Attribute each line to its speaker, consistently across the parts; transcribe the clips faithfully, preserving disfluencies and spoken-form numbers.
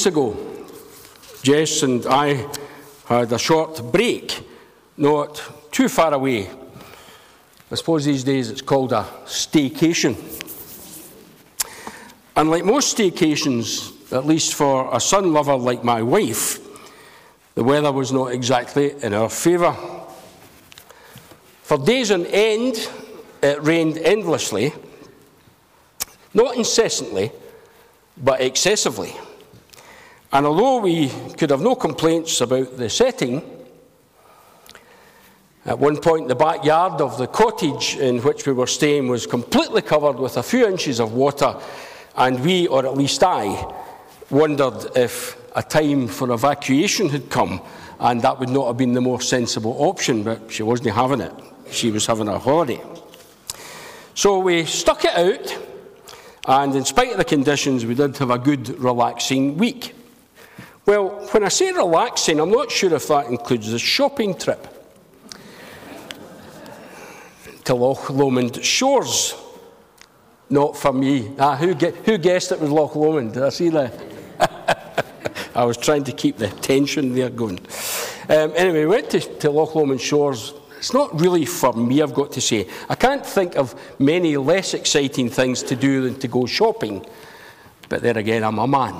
Speaker 1: weeks ago, Jess and I had a short break, not too far away. I suppose these days it's called a staycation. And like most staycations, at least for a sun lover like my wife, the weather was not exactly in our favour. For days on end, it rained endlessly, not incessantly, but excessively. And although we could have no complaints about the setting, at one point the backyard of the cottage in which we were staying was completely covered with a few inches of water, and we, or at least I, wondered if a time for evacuation had come, and that would not have been the more sensible option, but she wasn't having it. She was having a holiday. So we stuck it out, and in spite of the conditions, we did have a good, relaxing week. Well, when I say relaxing, I'm not sure if that includes the shopping trip to Loch Lomond Shores. Not for me. Ah, who, who guessed it was Loch Lomond? Did I see that? I was trying to keep the tension there going. Um, anyway, we went to, to Loch Lomond Shores. It's not really for me, I've got to say. I can't think of many less exciting things to do than to go shopping. But there again, I'm a man.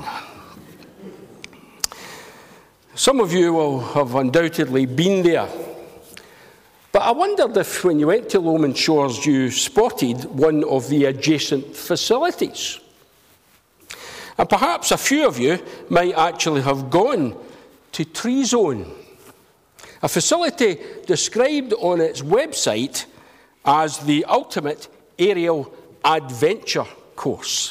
Speaker 1: Some of you will have undoubtedly been there. But I wondered if when you went to Lomond Shores you spotted one of the adjacent facilities. And perhaps a few of you might actually have gone to Tree Zone, a facility described on its website as the ultimate aerial adventure course.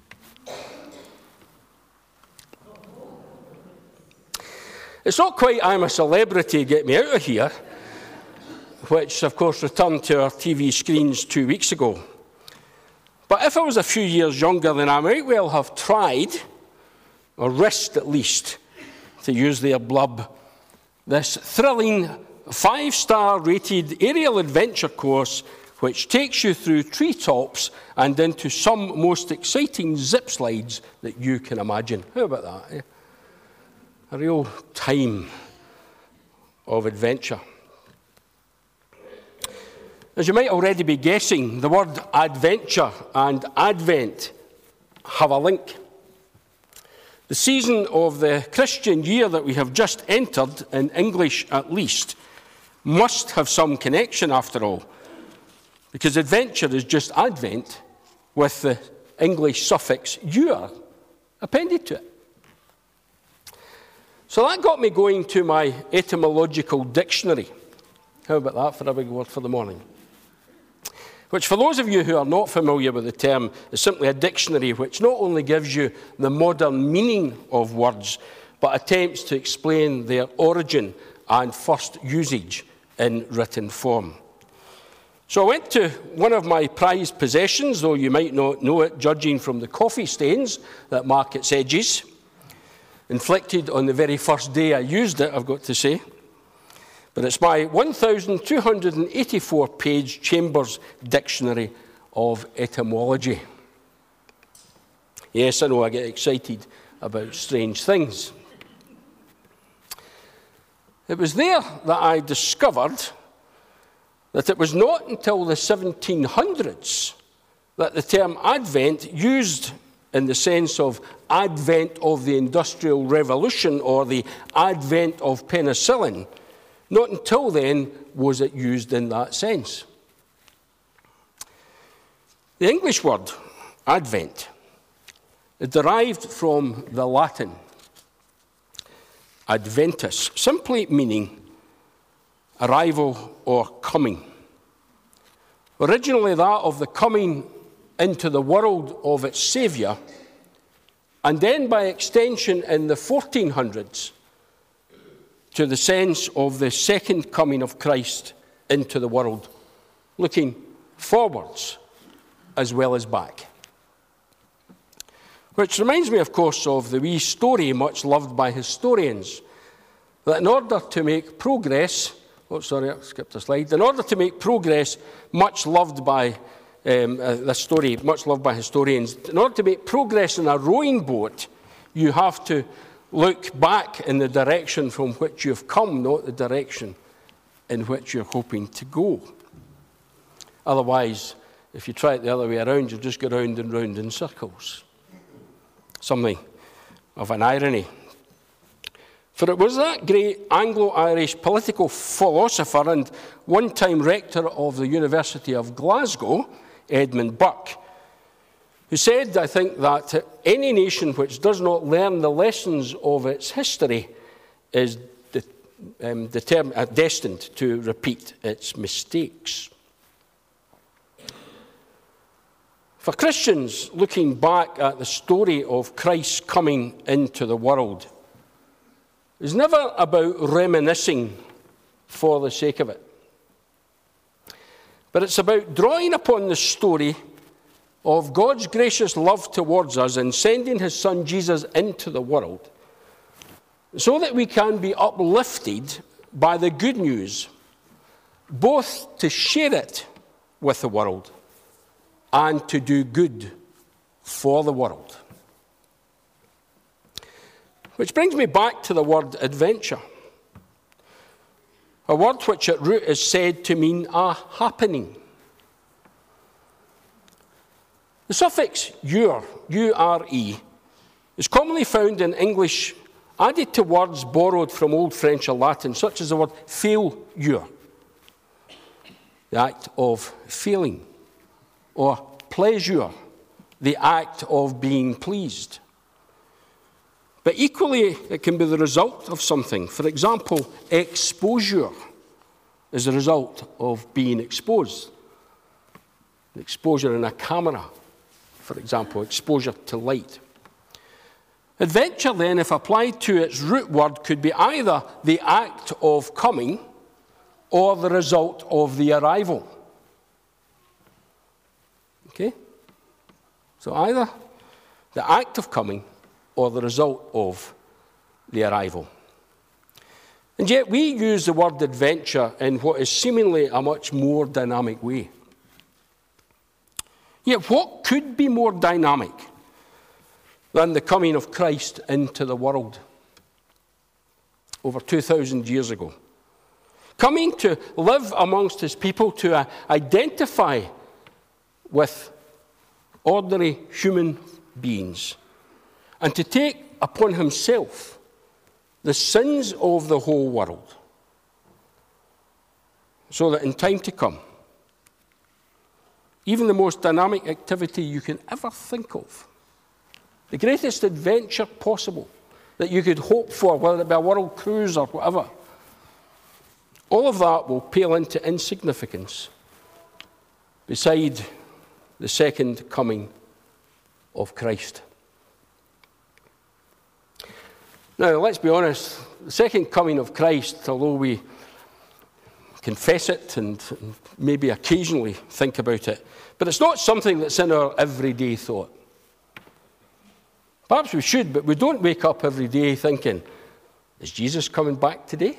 Speaker 1: It's not quite I'm a celebrity, get me out of here, which of course returned to our T V screens two weeks ago. But if I was a few years younger, then I might well have tried, or risked at least, to use their blub, this thrilling five-star rated aerial adventure course which takes you through treetops and into some most exciting zip slides that you can imagine. How about that? Eh? A real time of adventure. As you might already be guessing, the word adventure and Advent have a link. The season of the Christian year that we have just entered, in English at least, must have some connection after all, because adventure is just Advent with the English suffix "year" appended to it. So that got me going to my etymological dictionary. How about that for a big word for the morning? Which, for those of you who are not familiar with the term, is simply a dictionary which not only gives you the modern meaning of words, but attempts to explain their origin and first usage in written form. So I went to one of my prized possessions, though you might not know it, judging from the coffee stains that mark its edges, inflicted on the very first day I used it, I've got to say. But it's my one thousand two hundred eighty-four page Chambers Dictionary of Etymology. Yes, I know I get excited about strange things. It was there that I discovered that it was not until the seventeen hundreds that the term Advent, used in the sense of advent of the Industrial Revolution or the advent of penicillin, not until then was it used in that sense. The English word, Advent, is derived from the Latin adventus, simply meaning arrival or coming. Originally that of the coming into the world of its Saviour, and then by extension in the fourteen hundreds to the sense of the second coming of Christ into the world, looking forwards as well as back. Which reminds me, of course, of the wee story much loved by historians, that in order to make progress, oh sorry, I skipped a slide, in order to make progress much loved by Um, uh, this story, much loved by historians, in order to make progress in a rowing boat, You have to look back in the direction from which you've come, not the direction in which you're hoping to go. Otherwise, if you try it the other way around, you'll just go round and round in circles. Something of an irony. For it was that great Anglo-Irish political philosopher and one-time rector of the University of Glasgow, Edmund Burke, who said, I think, that any nation which does not learn the lessons of its history is de- um, determined, uh, destined to repeat its mistakes. For Christians, looking back at the story of Christ's coming into the world is never about reminiscing for the sake of it. But it's about drawing upon the story of God's gracious love towards us and sending his Son Jesus into the world so that we can be uplifted by the good news, both to share it with the world and to do good for the world. Which brings me back to the word adventure, a word which at root is said to mean a happening. The suffix ure, U R E, is commonly found in English added to words borrowed from Old French or Latin, such as the word failure, the act of failing, or pleasure, the act of being pleased. But equally, it can be the result of something. For example, exposure is the result of being exposed. Exposure in a camera, for example, exposure to light. Adventure, then, if applied to its root word, could be either the act of coming or the result of the arrival. Okay? So either the act of coming or the result of the arrival. And yet we use the word adventure in what is seemingly a much more dynamic way. Yet what could be more dynamic than the coming of Christ into the world over two thousand years ago? Coming to live amongst his people, to uh, identify with ordinary human beings, and to take upon himself the sins of the whole world, so that in time to come, even the most dynamic activity you can ever think of, the greatest adventure possible that you could hope for, whether it be a world cruise or whatever, all of that will pale into insignificance beside the second coming of Christ. Now, let's be honest, the second coming of Christ, although we confess it and maybe occasionally think about it, but it's not something that's in our everyday thought. Perhaps we should, but we don't wake up every day thinking, is Jesus coming back today?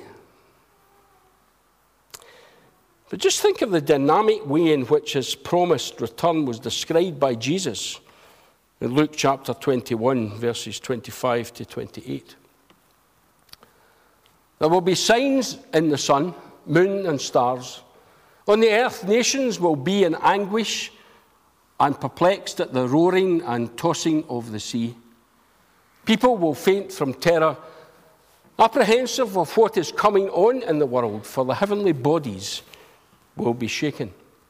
Speaker 1: But just think of the dynamic way in which his promised return was described by Jesus in Luke chapter twenty-one, verses twenty-five to twenty-eight. There will be signs in the sun, moon, and stars. On the earth, nations will be in anguish and perplexed at the roaring and tossing of the sea. People will faint from terror, apprehensive of what is coming on in the world, for the heavenly bodies will be shaken.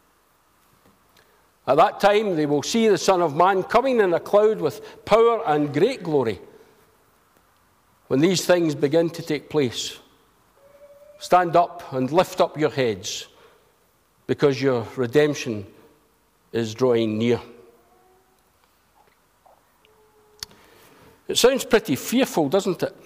Speaker 1: At that time, they will see the Son of Man coming in a cloud with power and great glory. When these things begin to take place, stand up and lift up your heads, because your redemption is drawing near. It sounds pretty fearful, doesn't it?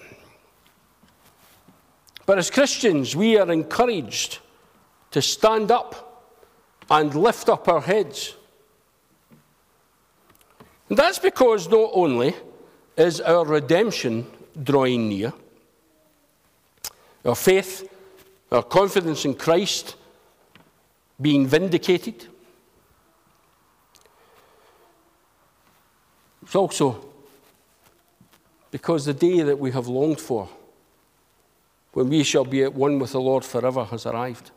Speaker 1: But as Christians, we are encouraged to stand up and lift up our heads. And that's because not only is our redemption drawing near, our faith, our confidence in Christ being vindicated, it's also because the day that we have longed for, when we shall be at one with the Lord forever, has arrived.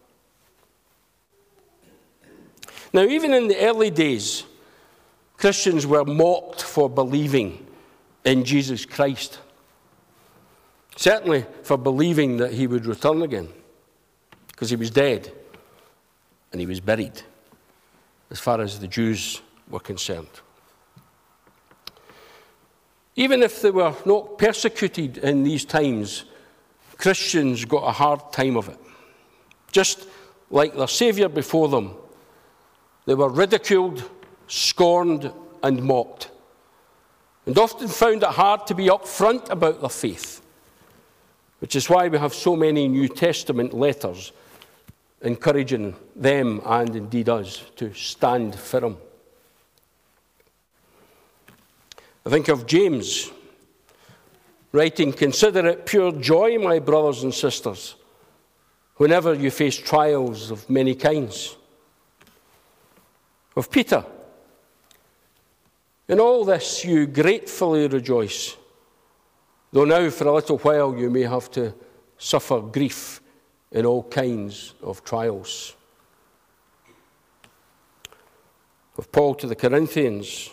Speaker 1: Now, even in the early days, Christians were mocked for believing in Jesus Christ. Certainly for believing that he would return again, because he was dead and he was buried, as far as the Jews were concerned. Even if they were not persecuted in these times, Christians got a hard time of it. Just like their Saviour before them, they were ridiculed, scorned, and mocked, and often found it hard to be upfront about their faith, which is why we have so many New Testament letters encouraging them, and indeed us, to stand firm. I think of James writing, "Consider it pure joy, my brothers and sisters, whenever you face trials of many kinds." Of Peter, "In all this you gratefully rejoice, though now for a little while you may have to suffer grief in all kinds of trials." Of Paul to the Corinthians,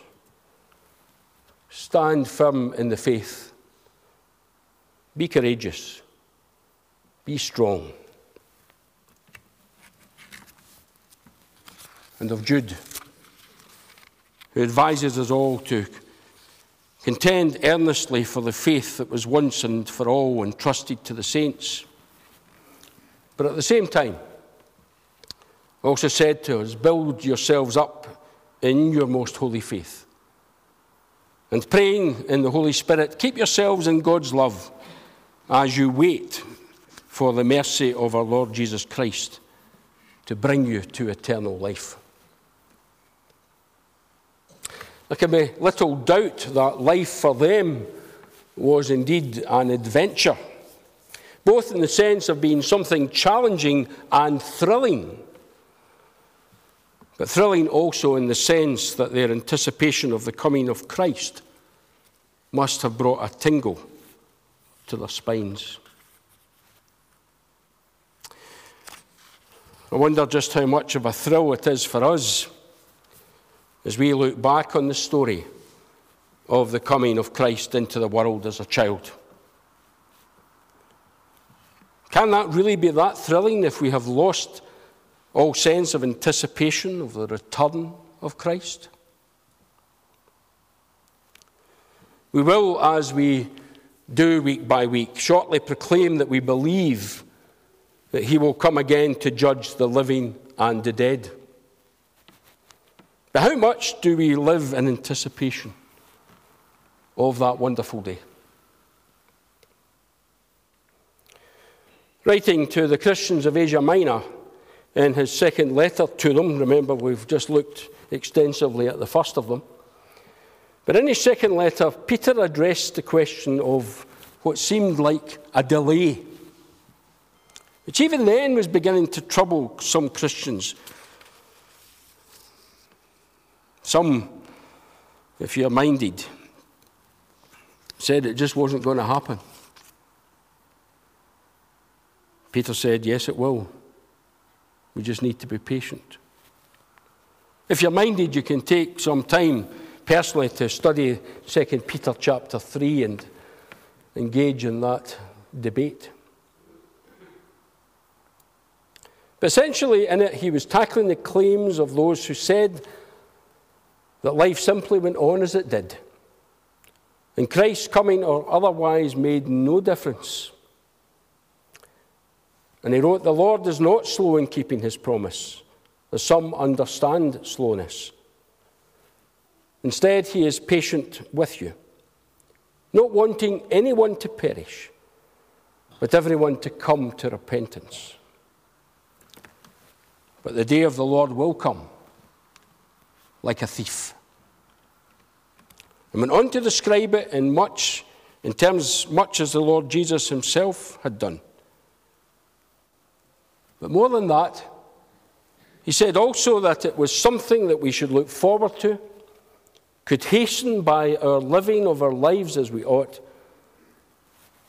Speaker 1: "Stand firm in the faith. Be courageous. Be strong." And of Jude, who advises us all to contend earnestly for the faith that was once and for all entrusted to the saints. But at the same time, also said to us, "Build yourselves up in your most holy faith. And praying in the Holy Spirit, keep yourselves in God's love as you wait for the mercy of our Lord Jesus Christ to bring you to eternal life." There can be little doubt that life for them was indeed an adventure, both in the sense of being something challenging and thrilling, but thrilling also in the sense that their anticipation of the coming of Christ must have brought a tingle to their spines. I wonder just how much of a thrill it is for us as we look back on the story of the coming of Christ into the world as a child. Can that really be that thrilling if we have lost all sense of anticipation of the return of Christ? We will, as we do week by week, shortly proclaim that we believe that he will come again to judge the living and the dead. But how much do we live in anticipation of that wonderful day? Writing to the Christians of Asia Minor in his second letter to them, remember we've just looked extensively at the first of them, but in his second letter, Peter addressed the question of what seemed like a delay, which even then was beginning to trouble some Christians. Some, if you're minded, said it just wasn't going to happen. Peter said, yes, it will. We just need to be patient. If you're minded, you can take some time personally to study Second Peter chapter three and engage in that debate. But essentially in it, he was tackling the claims of those who said that life simply went on as it did, and Christ's coming or otherwise made no difference. And he wrote, the Lord is not slow in keeping his promise, as some understand slowness. Instead, he is patient with you, not wanting anyone to perish, but everyone to come to repentance. But the day of the Lord will come like a thief. And went on to describe it in much, in terms much as the Lord Jesus himself had done. But more than that, he said also that it was something that we should look forward to, could hasten by our living of our lives as we ought,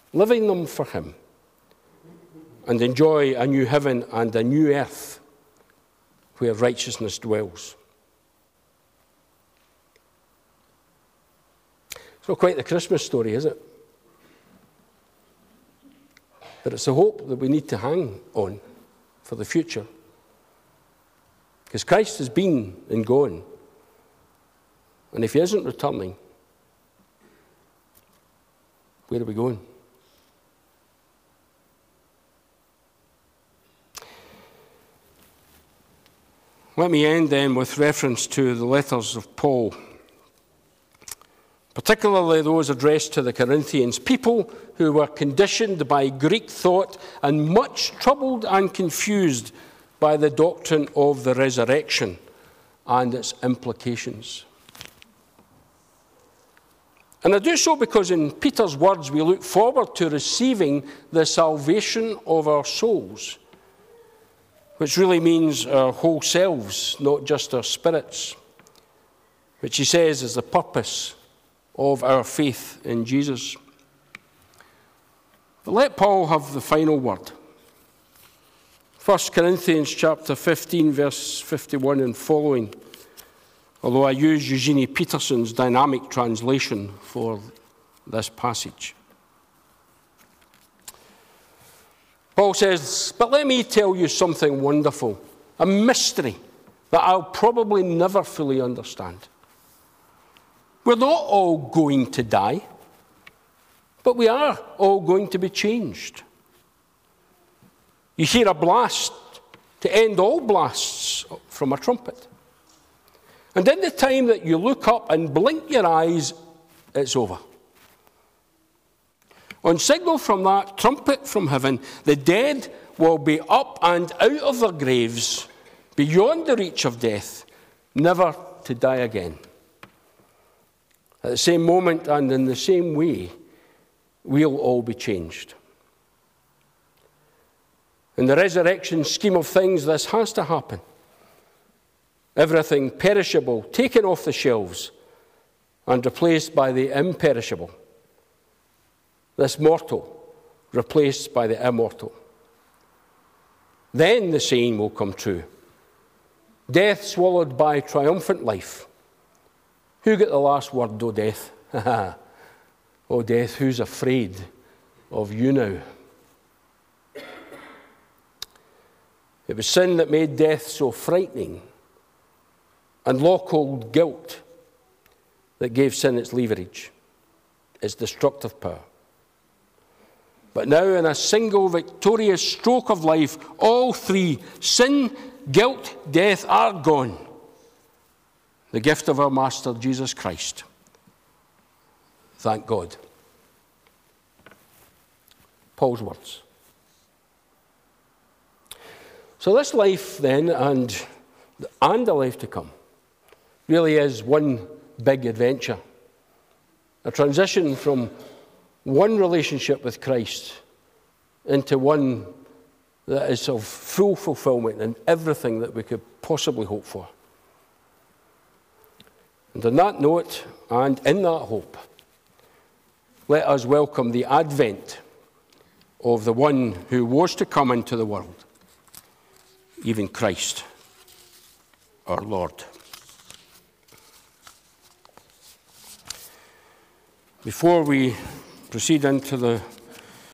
Speaker 1: living them for him, and enjoy a new heaven and a new earth where righteousness dwells. It's not quite the Christmas story, is it? But it's a hope that we need to hang on for the future. Because Christ has been and gone. And if he isn't returning, where are we going? Let me end then with reference to the letters of Paul, particularly those addressed to the Corinthians, people who were conditioned by Greek thought and much troubled and confused by the doctrine of the resurrection and its implications. And I do so because in Peter's words we look forward to receiving the salvation of our souls, which really means our whole selves, not just our spirits, which he says is the purpose of our faith in Jesus. But let Paul have the final word. First Corinthians chapter fifteen, verse fifty-one and following, although I use Eugenie Peterson's dynamic translation for this passage. Paul says, but let me tell you something wonderful, a mystery that I'll probably never fully understand. We're not all going to die, but we are all going to be changed. You hear a blast to end all blasts from a trumpet. And in the time that you look up and blink your eyes, it's over. On signal from that trumpet from heaven, the dead will be up and out of their graves, beyond the reach of death, never to die again. At the same moment and in the same way, we'll all be changed. In the resurrection scheme of things, this has to happen. Everything perishable taken off the shelves and replaced by the imperishable. This mortal replaced by the immortal. Then the saying will come true. Death swallowed by triumphant life. Who got the last word, O death? O death, who's afraid of you now? It was sin that made death so frightening, and law-cold guilt that gave sin its leverage, its destructive power. But now, in a single victorious stroke of life, all three, sin, guilt, death, are gone. The gift of our Master, Jesus Christ. Thank God. Paul's words. So this life then, and, and the life to come, really is one big adventure. A transition from one relationship with Christ into one that is of full fulfillment in everything that we could possibly hope for. And on that note, and in that hope, let us welcome the advent of the one who was to come into the world, even Christ, our Lord. Before we proceed into the